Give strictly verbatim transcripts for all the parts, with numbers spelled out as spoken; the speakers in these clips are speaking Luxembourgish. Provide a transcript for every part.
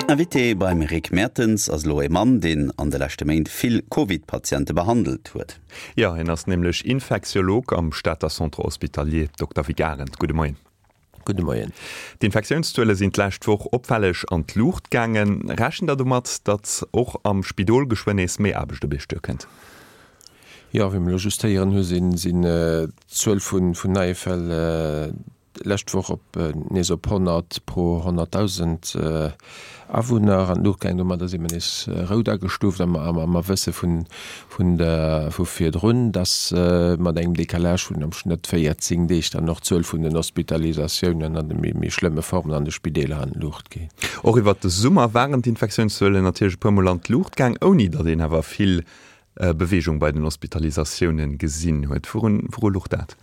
Invité beim Rick Mertens als Loe Mann, den an der letzte Main viel Covid-Patienten behandelt wird. Ja, er ist nämlich Infektiolog am Stadter Centre Hospitalier Doktor Vigarent. Guten Morgen. Guten Morgen. Die Infektionszölle sind letzte Woche auffällig an die Luft gegangen. Rechnen Sie damit, dass auch am Spidol geschwindig mehr Arbeit bestücken? Ja, wenn wir justieren, sind, sind äh, zwölf von, von neuen Fällen äh, letzte Woche op äh, neso hundert pro hunderttausend äh, Awohner an Luftgang dat man is äh, Rauder gestuft am ma wësse vun vun der vufir run, dats äh, man eng Dekalage vun am Schnitt verjetzing deich dann noch zwölf vun den Hospitalisationen an de mé schlimme Formen an de Spidele an Luft gehen. Och iwwer de Summer waren d'Infektionszölle natürlich permanent Luftgang oni dat den hawer viel äh, Bewegung bei den Hospitalisationen gesinn huet wo Luft dat.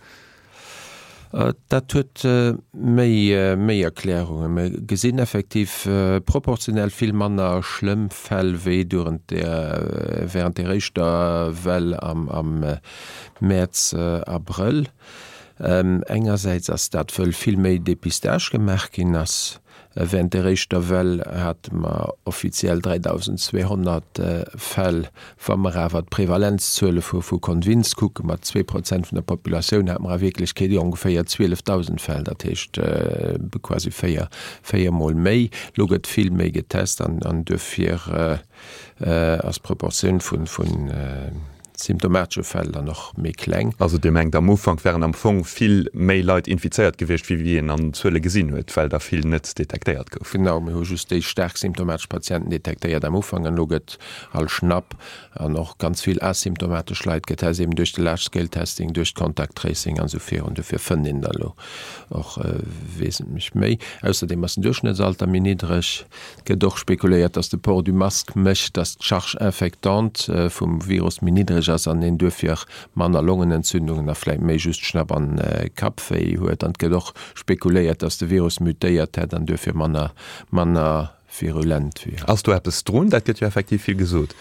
Uh, dat huet uh, méi uh, méi Erklärungen gesinn effektiv uh, proportionell viel manner schlimm fell wéi durant der uh, während der Richter well am, am uh, März uh, April. Um, engerseits ass dat vëll viel méi Depistage gemerk gin ass. Während der Richter Well hat man offiziell dreitausendzweihundert äh, Fälle vom Rawer Prävalenzzölle vu vu Konvinz gucken mat zwei Prozent von der Population hat man wirklich ke ungefähr zwölftausend Fälle, dat hecht äh, quasi vier mal méi loget viel méi getest an an dofir äh, äh, als Proportion von von äh, symptomatische Fälle noch mé kleng. Also de enng am Ufang wären am Fong viel méi Leiit infiziert gewicht, wie wie en an Zëlle gesinn huet, weil da viel net detekteiert gouf. Genau ho just déi stark symptomatisch Patienten detekteiert am Ufang an loget all schnapp an noch ganz viel asymptomatisch Leiit getest eben durch de Large-Scale-Testing, durch Kontakttracing an sofir und defir fënnen da lo och äh, wesentlich méi. Außerdem as den Durchschnittsalter min niedrigch get doch spekuliert, dats de Port du Mask mecht dat Chargeinfektant äh, vum Virus min niedrig an den dofir manner Lungenentzündungen erläit méi just schnapp an äh, Kapéi huet an doch spekuléiert, dats de Virus mutéiert hett an dofir manner manner virulent wie. Ass du es droen, dat gët ja effektiv viel gesot.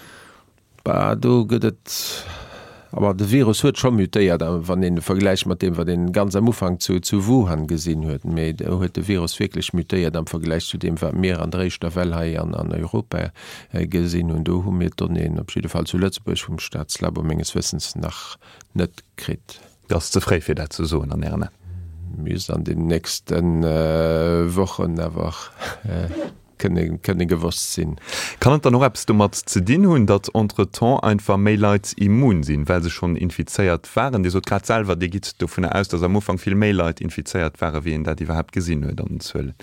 Ba du gëtt aber de Virus huet schon mutéiert, wann den Vergleich mat dem war den ganz am Ufang zu, zu Wuhan gesinn huet. méi huet de Virus wirklich mutéiert am Vergleich zu dem war mehr an Reichter Wellhai an an Europa äh, gesinn und do hun mit donnnen op Fall zu Lützeburg vum Staatslabor menges Wissens nach net krit. Das zeré fir dat zu so an Erne. Mies an den nächsten äh, Wochen awer äh, kënne gewosst sinn. Kann dann noch du mat ze din hunn, dat entretemps einfach Mailites immun sinn, weil se schon infizeiert waren. Di so gradzalwer de git du vun aus, dats am Ufang viel Mailite infizeiert waren, wie en dat iwwer gesinn huet an zëlle.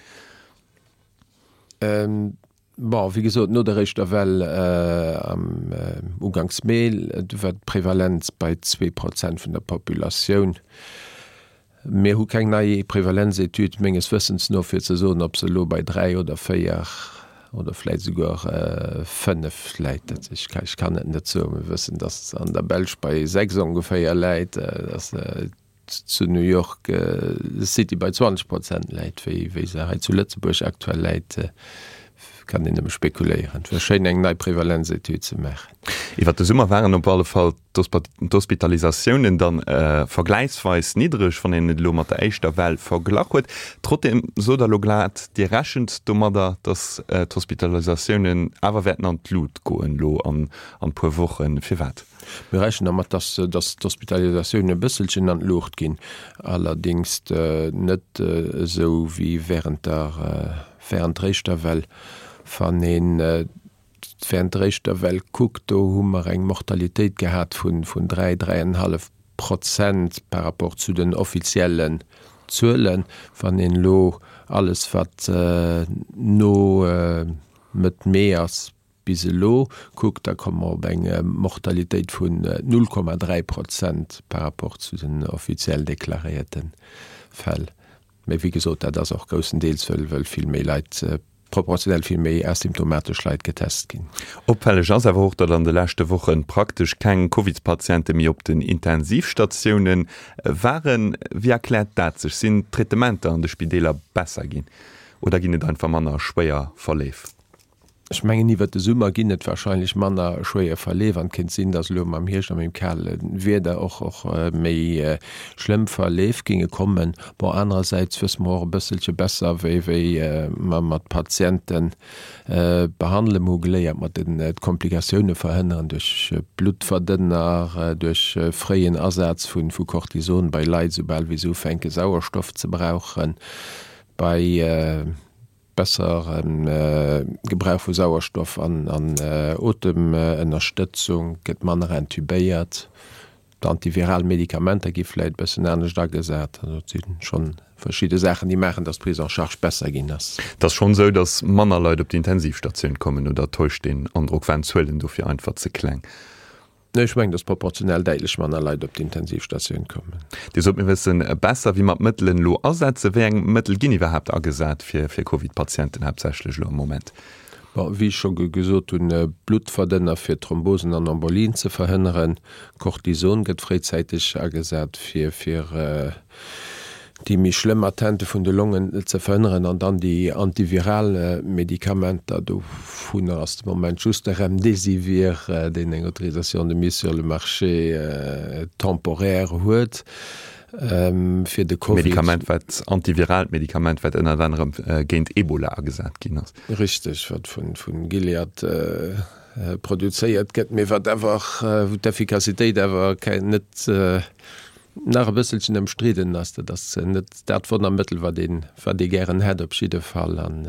Ähm, bon, wie gesot no der Richter Well äh, am äh, Ugangsmail du werd Prävalenz bei zwei Prozent vun der Populationun. Mir hu keng neii Prävalenzetüt menges wëssens no fir ze so op se lo bei drei oder vier oder vielleicht sogar äh, fünf Leute. Ich kann, ich kann net so wissen, dass an der Belsch bei sechs ungefähr Leiit äh, äh, zu New York äh, City bei zwanzig Prozent Leiit wie, wie se zu Lützeburg aktuell Leiit äh, kann in dem spekulieren verschschein eng nei Prävalenzetüt ze mechen. Iwer de Summer waren op alle Fall d'Hospitalisationen dann äh, vergleichsweis niedrigch van en Lo mat der Eichter Welt verglach huet. Trotzdem so der Loglat Di rächend dummerder dat äh, d'Hospitalisationen awer wetten an Blut goen lo an, an puer wochen fir wat. Wir rächen mat dat d'Hospitalisationune bësselchen an Lucht ginn, allerdings äh, net äh, so wie während der äh, während Richter Well van den äh, Rechter Well guckt do hummer eng Mortalitéit gehat vun vun drei drei Komma fünf Prozent per rapport zu den offiziellen Zëllen van den Lo alles wat äh, no äh, met Meers bis lo guckt, da kom op eng äh, Mortalitéit vun äh, null Komma drei Prozent per rapport zu den offiziell deklarierten Fäll. Mei wie gesot dat das auch großen Deels wëll viel méi Leiit äh, proportionell viel méi asymptomatisch Leiit getest gin. Opfälle Jaserwoch, dat an de lächte Wochen praktisch keng Covid-Patienten mi op den Intensivstationen waren, wie erklärt dat sech sinn Tretementer an de Spideler besser ginn oder ginnet einfach manner schwéier verleef? Ich menge nie wat de Summer gin net wahrscheinlich Manner schwéier verlewen kind sinn das Lo am Hirsch am im Kerl werde auch auch äh, méi äh, schlimm verleef ginge kommen bo andererseits fürs mor bësselche besser wéi wéi äh, man mat Patienten äh, behandle mogeléiert mat den äh, Komplikationune verhindern durch äh, Blutverdünner äh, durch äh, freien Ersatz vun vu Cortison bei Leiit sobal wie so fenke Sauerstoff zu brauchen bei äh, besseren äh, Gebrauch vu Sauerstoff an, an äh, Otemënnerstützung äh, gët man entubéiert, Antiviralmedikamente gifleit bessen ernstnech da gesät schon verschiedene Sachen, die machen das Pris en charge besser gin ass. Das schon so, dass Manner Leute op die Intensivstation kommen oder täuscht den Andruck wenzuelen du fir einfach ze kleng. Ne, ich mein, das proportionell deilech man Leiit op die Intensivstation kommen. Di so mir wissen besser wie mat Mëtteln lo ersäze wéng Mëttel ginn iwwerhaupt agesat fir fir COVID-Patienten hebsächlech lo am Moment. Ba, wie schon gesot hun äh, Blutverdënner fir Thrombosen an Embolien ze verhënneren, Cortison gëtt frezeitig agesat fir fir äh, die mi schlimm Attente vun de Lungen ze verënneren an dann die antivirale Medikamenter do vun ass dem moment just remdesivir äh, den eng Autorisation de mise sur le marché äh, temporaire huet ähm, fir de COVID. Medikament wat antiviralmedikament wat ënner anderem äh, géint Ebola gesat ginnners. Richtig wat vun vun Gilead äh, äh, produzéiert gëtt méi wat ewer äh, d'Effikazitéit ewer net äh, nach e bësselchen em Striden ass dat net dat vu der Mëttel war den war de gieren het op schiede fall an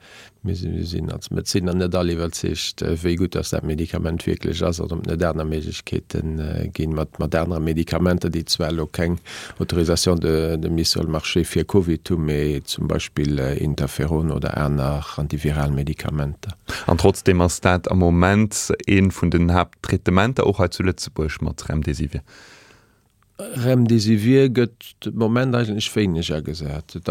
sinn als met sinn an net alliwwer secht wéi gut ass dat Medikament wirklich ass om moderner Meigkeeten äh, ginn mat moderner Medikamente, die zwell keng Autorisation de, de mise marché fir COVID méi zum Beispiel äh, Interferon oder Ä nach Antiviralmedikamente. An trotzdem ass dat am moment een vun den Hauptretementer och zu Lützeburg mat Remdesivir. Remdesivir gëtt moment eigentlich féiger gesät.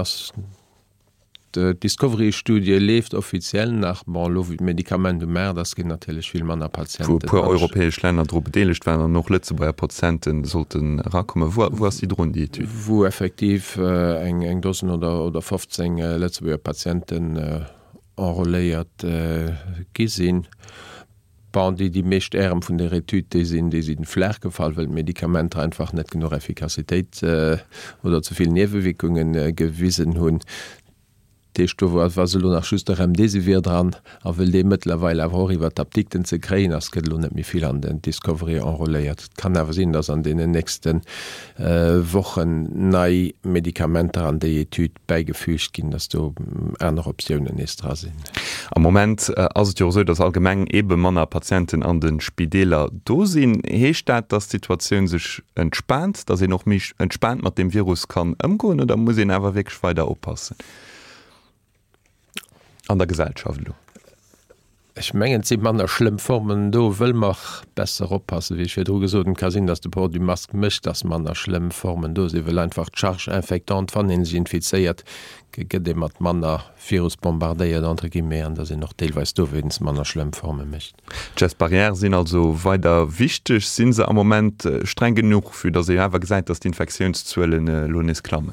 De Discovery-Studie left offiziell nach bon, lo Medikamente Mer, das gin natürlich viel manner Patienten. Wo europäesch Länder dro bedelicht wenn noch Lützeburger Prozenten sollten rakommen. Wo, wo die run die? Wo effektiv äh, eng eng Dosen oder oder fünfzehn äh, Lützeburger Patienten äh, enrolléiert äh, gesinn. Die die mecht Äm vun der Retüte sinn, die sie den Fläch gefallen, weil Medikamente einfach net genug Effikazitéit äh, oder zuviel Nebenwirkungen äh, gewissen hunn. Destower war se nach schuster Remdesivir dran, a will de mittlerweile awer iwwer d'Aptikten ze kréen, ass ket net mi viel an den Discovery enrolléiert. Kann awer sinn, dats an de nächsten äh, Wochen nei Medikamenter an déi Etyd beigefügt ginn, dats du Äner Optionioen estra sinn. Am Moment äh, ass jo so, dats allgemeng ebe Manner Patienten an den Spideler do sinn heestat, dat Situationun sech entspannt, dat se noch mich entspannt mat dem Virus kann ëmgoen, oder muss en awer weg weiter oppassen. An der Gesellschaft. Ich mengen si man der schlimm Formen do wëll mach besser oppassen, wie ich fir dro gesoden kann sinn, dats de Pro die Mask mischt, dats man der schlimm Formen do se will einfach Chargeinfektant van den sie infizeiert gët de mat Manner Virus bombardéiert andere giméieren, dat se noch deelweis do wins man der schlimm Forme mischt. Jazz Barriere sinn also weiter wichtig, sinn se am moment äh, streng genug fir dat se hawer gesäit, dats die Infektionszuelen äh, Lonis klammen.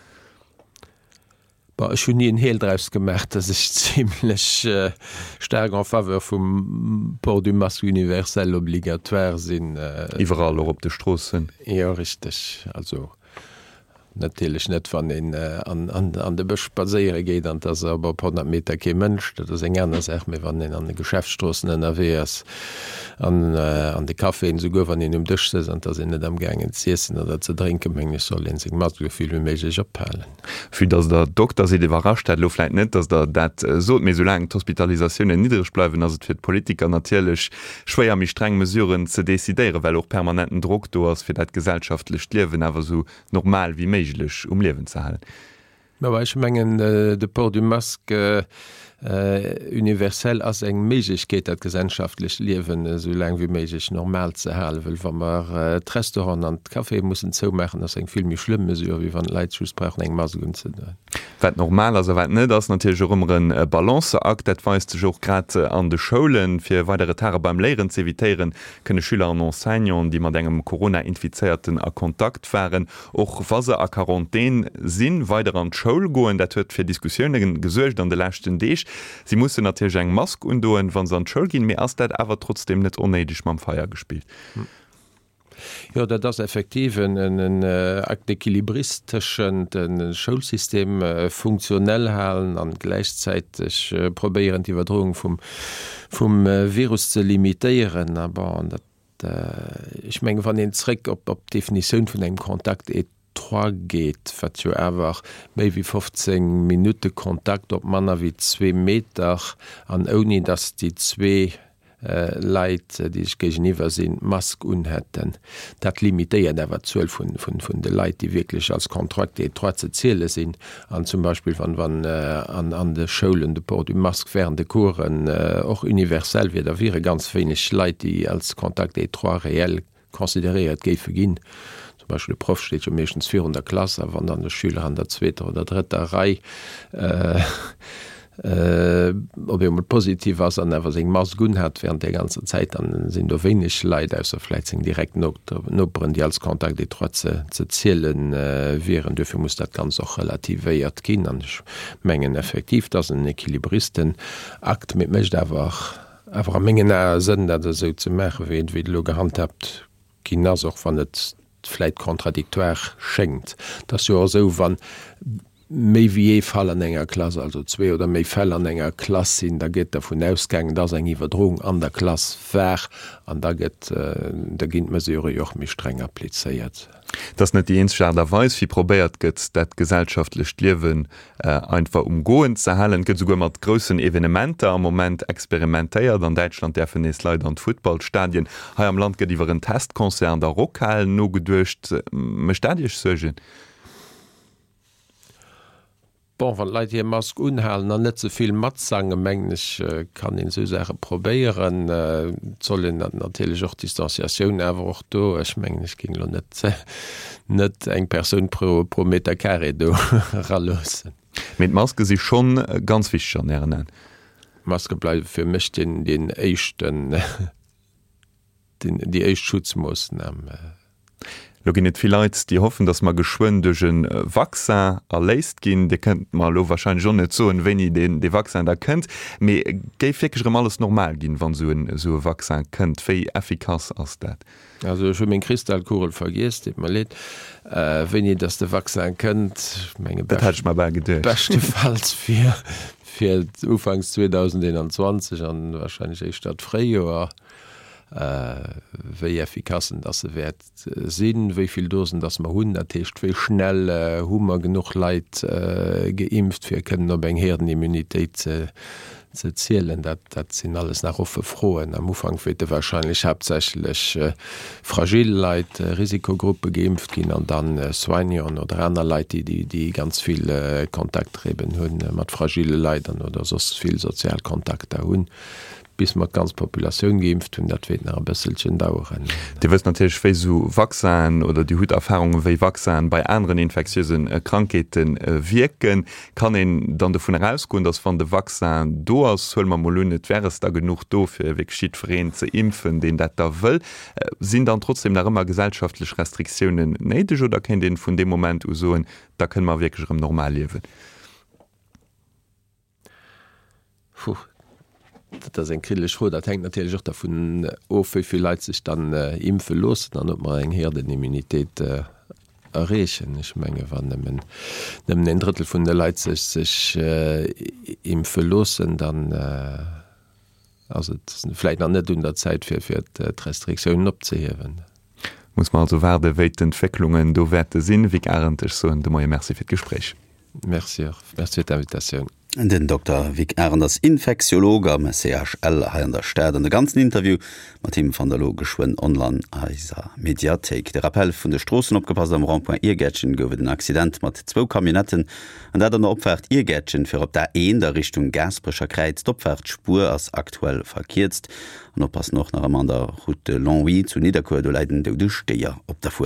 Ich hun nie en Heeldreifs gemerkt, dat ich ziemlich äh, stark an Faveur vum Port du Masque universell obligatoire sinn. Äh, Iwerall op de Strossen. Ja richtig. Also natürlich net van den äh, an, an, an de Bëch baséiere geht an dats aber hundert Meter ke Mënsch, dat eng gerne sech mir wann den an de Geschäftsstrossen en N R Ws an, äh, an de Kaffeen so go wann den um Dich se an dat net am gegen zeessen oder ze trinken mengge soll en seg mat gefiel wie méigich ophalen. Fi dats der Doktor se de warracht lofleit net, dats der dat so mé so lang Hospitalisaioune niederrech bleiwen, ass et fir d Politiker natielech schwéier mi streng Mesuren ze desideiere, well och permanenten Druck do ass fir dat gesellschaftlech Liwen awer so normal wie méi um Leben zu halten. Ja, ich mengen äh, de Port du Masque äh, universell ass eng Meigkeet dat gesellschaftlich Liwen äh, so lang wie méigich normal ze halen will, wann man äh, d Restaurant an d Kaffee mussssen zou machen, ass eng filmmi schlimm mesure, wie wann Leiitschussbrachen eng Masgun ze. Wat normal as wat net ass natürlichëmmeren äh, Balanceakt, dat weist joch grad äh, an de Scholen fir weitere Tage beim Lehren ze eviitéieren, kënne Schüler an Enseignant, die mat engem Corona infizierten a Kontakt wären, och wase a Quarantän sinn weiter an Schoul goen, dat huet fir Diskussionen gesuercht an de lächten Deeg. Sie muss natürlich eng Mask undoen wann an Schoul gin mir ass dat awer trotzdem net onedig mam Feier gespielt. Hm. Ja, dat das effektiv en äh, equilibristischen den Schulsystem äh, funktionell halen an gleichzeitig äh, probieren die Verdrohung vom, vom äh, Virus zu limitieren, aber dat, äh, ich menge van den Trick op op Definition von einem Kontakt et trois geht, wat jo einfach méi wie fünfzehn Minuten Kontakt op Manner wie zwei Meter an oni dass die zwei Äh, Leiit, die ich gegeniwwer sinn Mask unhätten. Dat limitéiert awer zwölf vun vun vun de Leiit, die wirklich als Kontrakt e troze Ziele sinn, an zum Beispiel wann wann äh, an, an de Scholen de Port du Mask wären de Kuren och äh, universell wie der wiere ganz wenig Leiit, die als Kontakt e trois réel konsideiert géif ginn. Zum Beispiel de Prof steht jo méchens vierhundert Klasse, wann an der Schüler an der zweter oder dritter Reihe äh, Uh, ob je mat positiv ass an wer seg Mas gun hat während der ganze Zeit an sinn do wenig Leiit ausfleit seg direkt noperen die als Kontakt die trotze ze zielelen uh, wären dufir muss dat ganz auch relativéiert gin an menggen effektiv dats een Equilibristen akt mit mecht awer awer a menggen sinn dat er so ze mecher wie wie lo gehandhabt gin as auch van het fleit kontradiktoire schenkt dat jo so wann méi wie e fall an enger Klasse, also zwee oder méi Fäll an enger Klasse sinn, da gët davon ausgang, dats eng Iwerdroung an der Klasse ver an da gët äh, da ginint mesureure joch méi streng appliéiert. Das net die enschaderweis wie probéiert gëtt dat gesellschaftlech Liwen äh, einfach umgoen ze hellen, gët sogar mat grossen Evenementer am moment experimentéiert an Deutschland der vun Leiit an Footballstadien ha am Land gët iwwer een Testkonzern der Rockhalen no gedurcht äh, me stadich segen. Bon, van Leiit hier Mask unhalen an net soviel Matsange menglech äh, kann in so Sache probieren äh, zollen dat natürlich auch Distanziation ewer och do ech menglech ging net äh, net eng Person pro, pro Meter Carré do ralossen. Mit Maske sich schon ganz fischer nennen. Maske bleibt fir mech den den echten äh, den die echt Schutzmussen am äh, Lo net viel Leiit, die hoffen, dass man geschwundegen äh, Wachsen erläist gin, de könnt mal lo wahrscheinlich schon net so wenn i den de Wachsen da könnt. Me geif fikm alles normal gin, wann so ein, so Wachsen könnt éi effikaz ass dat. Also schon min Kristallkurel vergisst mal let äh, wenn ihr das de Wachsen könnt Menge bestenfalls fir fir ufangs zwanzig einundzwanzig an wahrscheinlich eich statt Freijoer. Uh, wéi effikassen dat se wert uh, sinn, wéiviel Dosen dats ma hunn ertecht, wéi schnell uh, hummer genug Leiit uh, geimpft fir kënnen op eng Herdenimmunitéit ze ze zielelen, dat dat sinn alles nach offe froen. Am Ufang wete wahrscheinlich hauptsächlich uh, fragil Leiit uh, Risikogruppe geimpft ginn an dann uh, Soignern oder aner Leiit, die, die die ganz viel uh, Kontakt reben hunn uh, mat fragile Leitern oder sos viel Sozialkontakter hunn. Bis mat ganz Populationun geimpft hun dat nach bësselchen dauren. Di wës natürlich éi so Wachsen oder die Huterfahrungen wéi Wachsen bei anderen infektiösen äh, Krankheiten äh, wirken, kann en dann davon herauskunn, dats van de Wachsen do ass soll man mal net wäres da genug do fir wég schiedreen ze impfen, den dat da wëll, äh, sind dann trotzdem nach immer gesellschaftlich Restriktionen neideg oder kennt den vun dem Moment usoen, da können man wirklich normal liewen. Puh. Dat eng krillech ho, dat heng natürlich davon of wie Leiit sich dann äh, impfe los, dann op man eng her den Immunitéit äh, errechen. Ich menge wann nemmen en Drittel vun der Leiit sech sich äh, impfe losen, dann äh, alsoläit an net un der Zeit fir fir d Restriktionen opzehewen. Muss man also werde wéit d'Entwicklungen do wette sinn, wie garantech so de moie Merci fir d'Gespräch. Merci, merci d'Invitation. Den Doktor Vic Erners Infektiologe am C H L ha an der Stadt an de ganzen Interview mat Team van der Logeschwen online aiser Mediathek. Der Appell vun de Strossen opgepasst am Randpoint Irgätschen gowe den Accident mat zwo Kamionetten an dat an der opfährt Irgätschen fir op der een der Richtung Gasbrecher Kreiz d'Opfährt Spur ass aktuell verkiert. An oppass noch nach am an der Route Longwy zu Niederkur do leiden de du Steier op der Fu.